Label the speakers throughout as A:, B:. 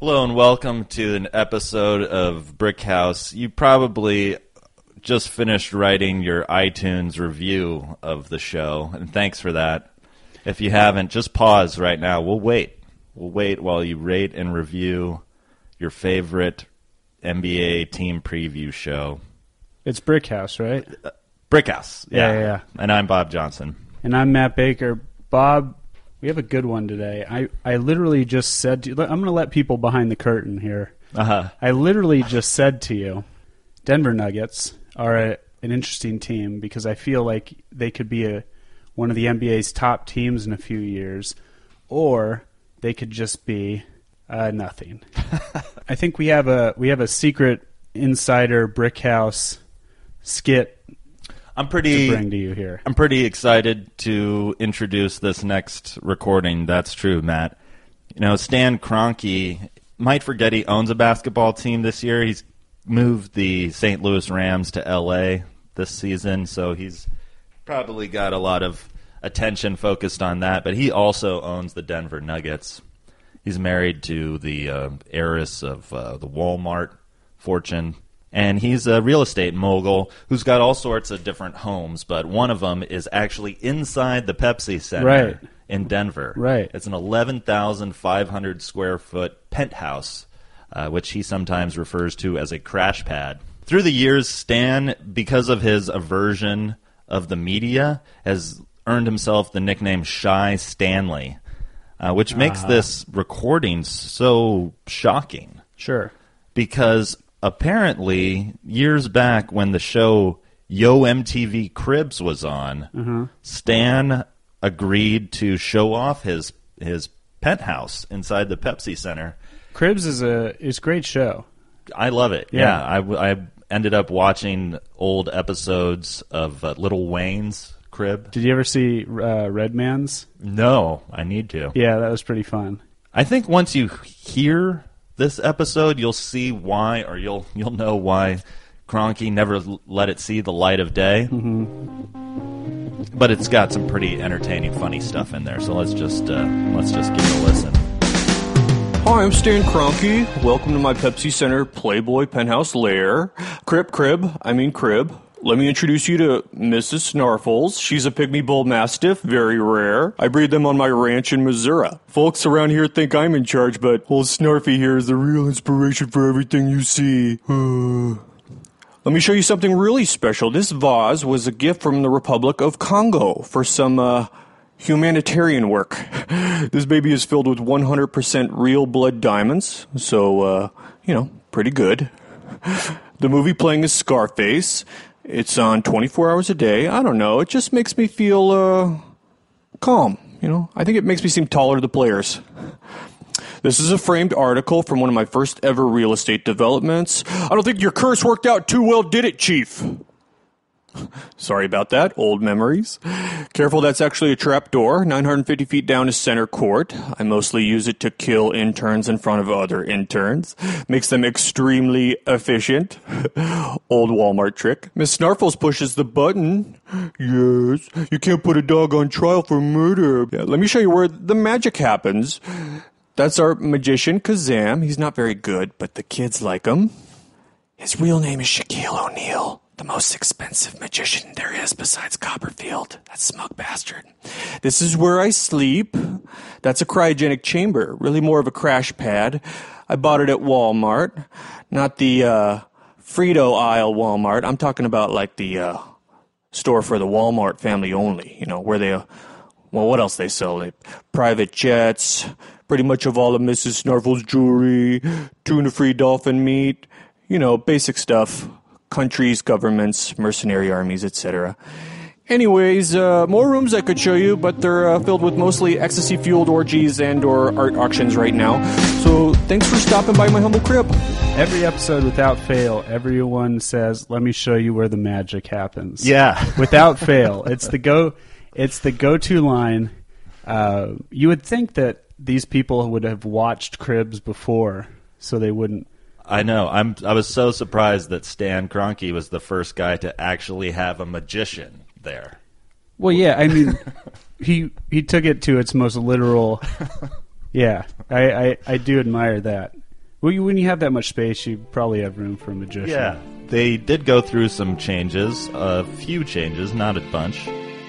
A: Hello and welcome to an episode of Brick House. You probably just finished writing your iTunes review of the show, and thanks for that. If you haven't, just pause right now. We'll wait. We'll wait while you rate and review your favorite NBA team preview show.
B: It's Brick House, right?
A: Brick House,
B: yeah.
A: And I'm Bob Johnson.
B: And I'm Matt Baker. Bob, we have a good one today. I literally just said to you, I'm going to let people behind the curtain here. I literally just said to you, Denver Nuggets are an interesting team because I feel like they could be one of the NBA's top teams in a few years, or they could just be nothing. I think we have a secret insider Brick House skit to bring to you here.
A: I'm pretty excited to introduce this next recording. That's true, Matt. You know, Stan Kroenke might forget he owns a basketball team this year. He's moved the St. Louis Rams to L.A. this season, so he's probably got a lot of attention focused on that. But he also owns the Denver Nuggets. He's married to the heiress of the Walmart fortune. And he's a real estate mogul who's got all sorts of different homes, but one of them is actually inside the Pepsi Center in Denver.
B: Right.
A: It's an 11,500 square foot penthouse, which he sometimes refers to as a crash pad. Through the years, Stan, because of his aversion of the media, has earned himself the nickname Shy Stanley, which makes this recording so shocking.
B: Sure.
A: Because apparently, years back when the show Yo MTV Cribs was on, Stan agreed to show off his penthouse inside the Pepsi Center.
B: Cribs is a great show.
A: I love it. Yeah, I ended up watching old episodes of Lil Wayne's crib.
B: Did you ever see Redman's?
A: No, I need to.
B: Yeah, that was pretty fun.
A: I think once you hear this episode, you'll see why, or you'll know why Kroenke never let it see the light of day. But it's got some pretty entertaining, funny stuff in there. So let's just give it a listen.
C: Hi, I'm Stan Kroenke. Welcome to my Pepsi Center Playboy penthouse lair. Crib. Let me introduce you to Mrs. Snarfles. She's a pygmy bull mastiff, very rare. I breed them on my ranch in Missouri. Folks around here think I'm in charge, but old Snarfy here is the real inspiration for everything you see. Let me show you something really special. This vase was a gift from the Republic of Congo for some humanitarian work. This baby is filled with 100% real blood diamonds, so, pretty good. The movie playing is Scarface. It's on 24 hours a day. I don't know. It just makes me feel calm. I think it makes me seem taller to the players. This is a framed article from one of my first ever real estate developments. I don't think your curse worked out too well, did it, Chief? Sorry about that. Old memories. Careful, that's actually a trap door. 950 feet down is center court. I mostly use it to kill interns in front of other interns. Makes them extremely efficient. Old Walmart trick. Miss Snarfles pushes the button. Yes, you can't put a dog on trial for murder. Yeah, let me show you where the magic happens. That's our magician, Kazam. He's not very good, but the kids like him. His real name is Shaquille O'Neal. The most expensive magician there is besides Copperfield. That smug bastard. This is where I sleep. That's a cryogenic chamber. Really more of a crash pad. I bought it at Walmart. Not the Frito aisle Walmart. I'm talking about like the store for the Walmart family only. Where they... what else they sell? Private jets. Pretty much of all of Mrs. Snarfle's jewelry. Tuna-free dolphin meat. Basic stuff. Countries, governments, mercenary armies, etc. Anyways, more rooms I could show you, but they're filled with mostly ecstasy-fueled orgies and or art auctions right now. So thanks for stopping by my humble crib.
B: Every episode, without fail, everyone says, "Let me show you where the magic happens."
A: Yeah,
B: without fail, it's the go-to line. You would think that these people would have watched Cribs before, so they wouldn't.
A: I know. I was so surprised that Stan Kroenke was the first guy to actually have a magician there.
B: Well, yeah, I mean, he took it to its most literal. Yeah, I do admire that. Well, when you have that much space, you probably have room for a magician.
A: Yeah. They did go through some changes, a few changes, not a bunch.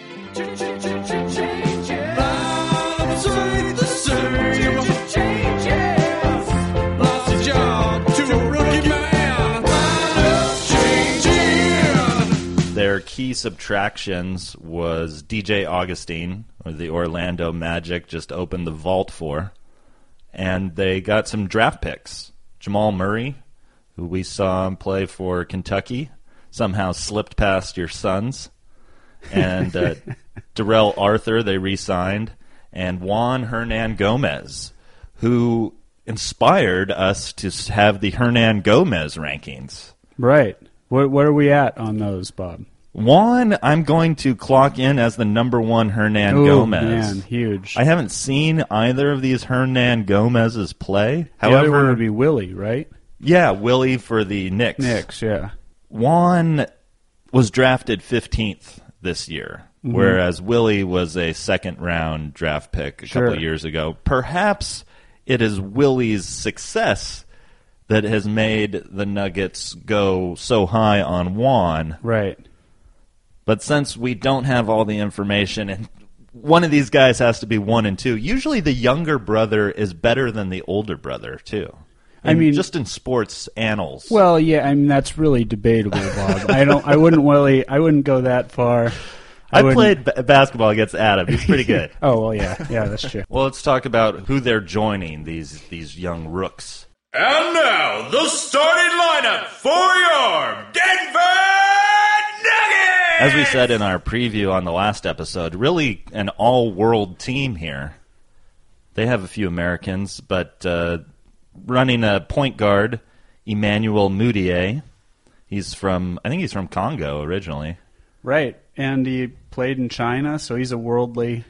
A: Their key subtractions was DJ Augustine, or the Orlando Magic, just opened the vault for. And they got some draft picks. Jamal Murray, who we saw him play for Kentucky, somehow slipped past your Suns. And Darrell Arthur, they re-signed. And Juan Hernan Gomez, who inspired us to have the Hernan Gomez rankings.
B: Right. What are we at on those, Bob?
A: Juan, I'm going to clock in as the number one Hernan Gomez.
B: Man, huge.
A: I haven't seen either of these Hernan Gomez's play.
B: The other one would be Willie, right?
A: Yeah, Willie for the Knicks.
B: Knicks, yeah.
A: Juan was drafted 15th this year, whereas Willie was a second-round draft pick a couple of years ago. Perhaps it is Willie's success that has made the Nuggets go so high on Juan.
B: Right.
A: But since we don't have all the information, and one of these guys has to be 1 and 2, usually the younger brother is better than the older brother, too. I mean, just in sports annals.
B: Well, yeah, I mean that's really debatable, Bob. I wouldn't go that far.
A: I played basketball against Adam. He's pretty good.
B: Oh, well, yeah, that's true.
A: Well, let's talk about who they're joining, these young rooks.
D: And now, the starting lineup for your Denver Nuggets!
A: As we said in our preview on the last episode, really an all-world team here. They have a few Americans, but running a point guard, Emmanuel Mudiay. I think he's from Congo originally.
B: Right, and he played in China, so he's a worldly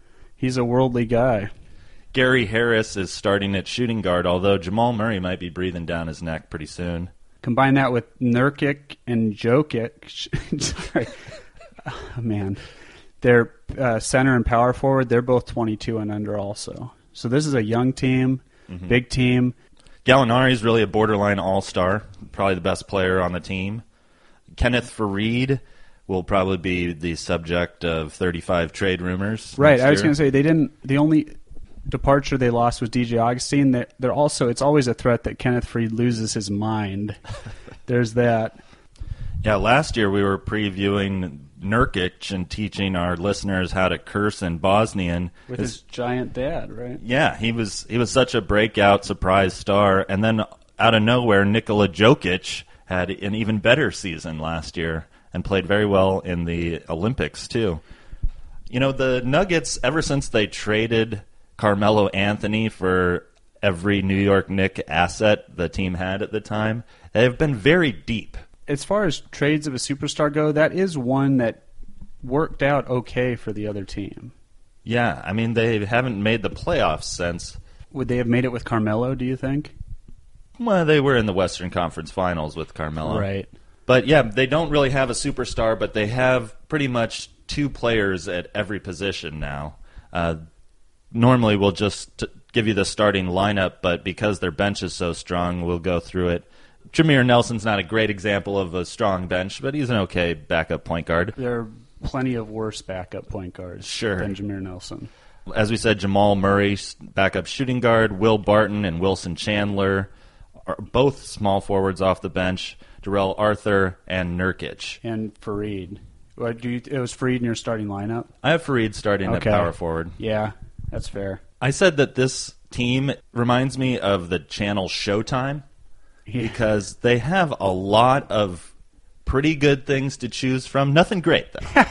B: guy.
A: Gary Harris is starting at shooting guard, although Jamal Murray might be breathing down his neck pretty soon.
B: Combine that with Nurkic and Jokic. Sorry. Oh, man. Their center and power forward, they're both 22 and under also. So this is a young team, big team.
A: Gallinari is really a borderline all-star, probably the best player on the team. Kenneth Faried will probably be the subject of 35 trade rumors.
B: Right, I was going to say the only departure they lost was DJ Augustine. They're also, it's always a threat that Kenneth Faried loses his mind. There's that.
A: Yeah, last year we were previewing Nurkic and teaching our listeners how to curse in Bosnian.
B: With his giant dad, right?
A: Yeah, he was such a breakout surprise star. And then out of nowhere, Nikola Jokic had an even better season last year and played very well in the Olympics, too. You know, the Nuggets, ever since they traded Carmelo Anthony for every New York Knicks asset the team had at the time, they have been very deep.
B: As far as trades of a superstar go, that is one that worked out okay for the other team.
A: Yeah, I mean, they haven't made the playoffs since.
B: Would they have made it with Carmelo, do you think?
A: Well, they were in the Western Conference Finals with Carmelo.
B: Right.
A: But, yeah, they don't really have a superstar, but they have pretty much two players at every position now. Normally we'll just give you the starting lineup, but because their bench is so strong, we'll go through it. Jameer Nelson's not a great example of a strong bench, but he's an okay backup point guard.
B: There are plenty of worse backup point guards than Jameer Nelson.
A: As we said, Jamal Murray, backup shooting guard, Will Barton and Wilson Chandler are both small forwards off the bench, Darrell Arthur and Nurkic.
B: And Faried. It was Faried in your starting lineup?
A: I have Faried starting at power forward.
B: Yeah, that's fair.
A: I said that this team reminds me of the channel Showtime. Yeah. Because they have a lot of pretty good things to choose from. Nothing great, though.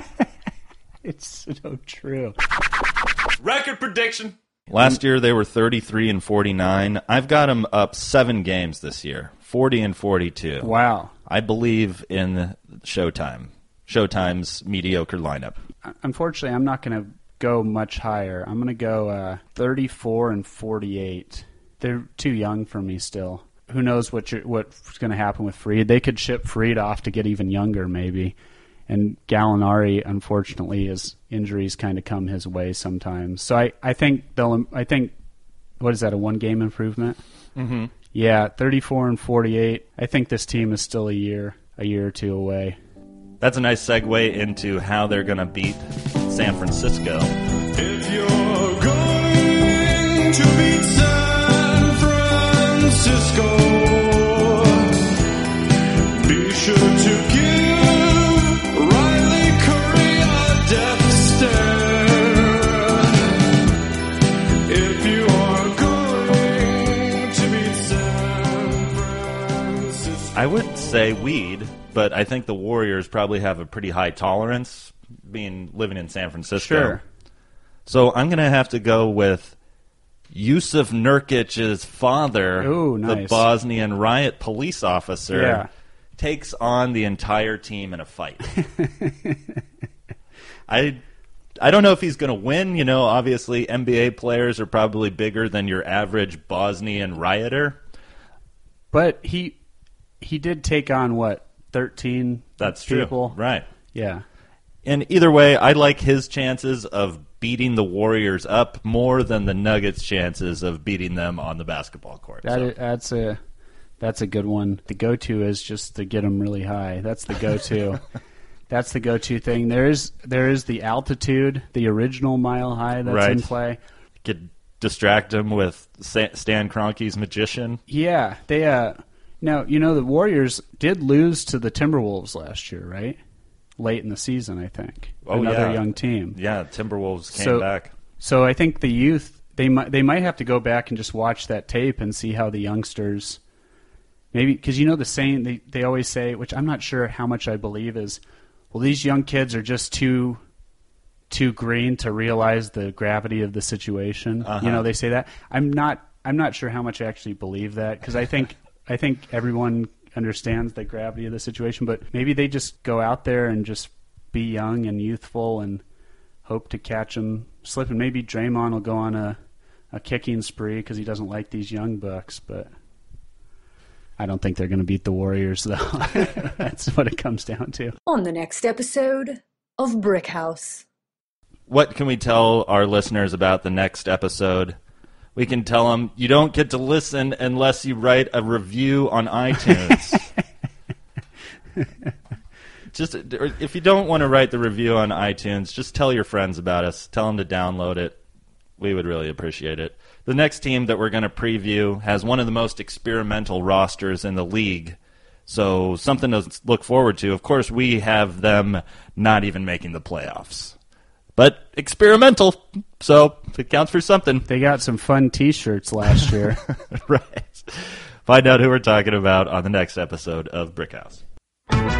B: It's so true.
D: Record prediction.
A: Last year they were 33 and 49. I've got them up 7 games this year, 40 and 42.
B: Wow.
A: I believe in Showtime. Showtime's mediocre lineup.
B: Unfortunately, I'm not going to go much higher. I'm going to go 34 and 48. They're too young for me still. Who knows what's going to happen with Faried? They could ship Faried off to get even younger, maybe. And Gallinari, unfortunately, his injuries kind of come his way sometimes. So I think what is that, a 1-game improvement?
A: Mm-hmm.
B: Yeah, 34-48. I think this team is still a year or two away.
A: That's a nice segue into how they're going to beat San Francisco.
D: If you're going to beat San Francisco, be sure to give Riley Curry a death stare. If you are going to beat San Francisco,
A: I wouldn't say weed, but I think the Warriors probably have a pretty high tolerance living in San Francisco.
B: Sure.
A: So I'm going to have to go with Yusuf Nurkic's father,
B: Ooh,
A: the
B: nice.
A: Bosnian riot police officer,
B: Yeah.
A: takes on the entire team in a fight. I don't know if he's going to win. You know, obviously NBA players are probably bigger than your average Bosnian rioter.
B: But he did take on, 13
A: That's
B: people?
A: true. Right.
B: Yeah.
A: And either way, I like his chances of beating the Warriors up more than the Nuggets' chances of beating them on the basketball court.
B: That's a good one. The go-to is just to get them really high. That's the go-to. That's the go-to thing. There is the altitude, the original Mile High that's
A: Right.
B: in play.
A: Could distract him with Stan Kroenke's Magician.
B: Yeah, they now, the Warriors did lose to the Timberwolves last year, right? Late in the season, I think.
A: Oh,
B: Another
A: yeah.
B: young team.
A: Yeah, Timberwolves came back.
B: So I think the youth, they might have to go back and just watch that tape and see how the youngsters, maybe, because the saying they always say, which I'm not sure how much I believe, is, well, these young kids are just too green to realize the gravity of the situation.
A: Uh-huh.
B: They say that. I'm not sure how much I actually believe that, because I think everyone understands the gravity of the situation, but maybe they just go out there and just be young and youthful and hope to catch them slipping. Maybe Draymond will go on a kicking spree because he doesn't like these young bucks, but I don't think they're going to beat the Warriors, though. That's what it comes down to.
E: On the next episode of Brick House.
A: What can we tell our listeners about the next episode? We can tell them you don't get to listen unless you write a review on iTunes. If you don't want to write the review on iTunes, just tell your friends about us. Tell them to download it. We would really appreciate it. The next team that we're going to preview has one of the most experimental rosters in the league, so something to look forward to. Of course, we have them not even making the playoffs. But experimental, so it counts for something.
B: They got some fun T-shirts last year.
A: Right. Find out who we're talking about on the next episode of Brick House.